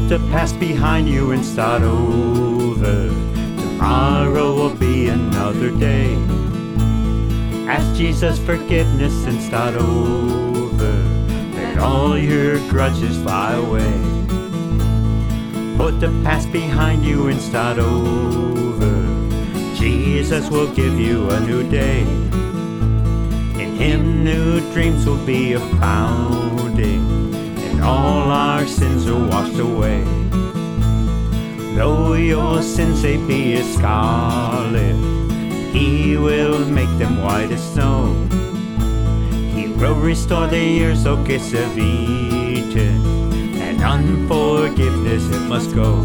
Put the past behind you and start over. Tomorrow will be another day. Ask Jesus forgiveness and start over. Let all your grudges fly away. Put the past behind you and start over. Jesus will give you a new day. In Him new dreams will be abounding, and all our sins are washed away. Though your sins they be as scarlet, He will make them white as snow. He will restore the years thou gifts have eaten, and unforgiveness it must go.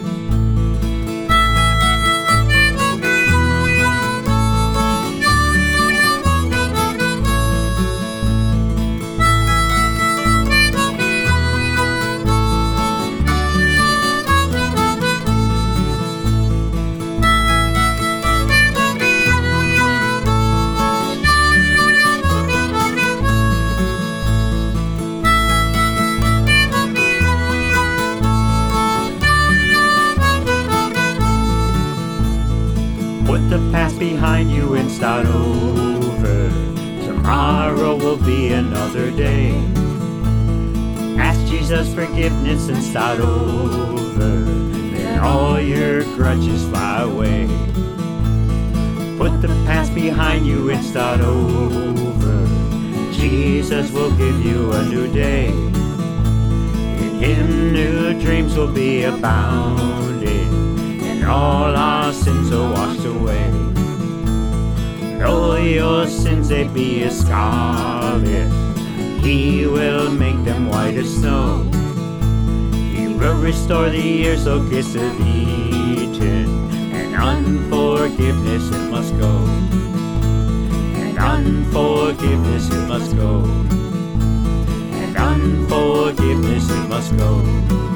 Put the past behind you and start over. Tomorrow will be another day. Ask Jesus forgiveness and start over. Let all your grudges fly away. Put the past behind you and start over. Jesus will give you a new day. In Him new dreams will be abounding, and all our sins are washed away. Though your sins they be as scarlet, He will make them white as snow. He will restore the years thou gifts have eaten, and unforgiveness it must go. And unforgiveness it must go. And unforgiveness it must go.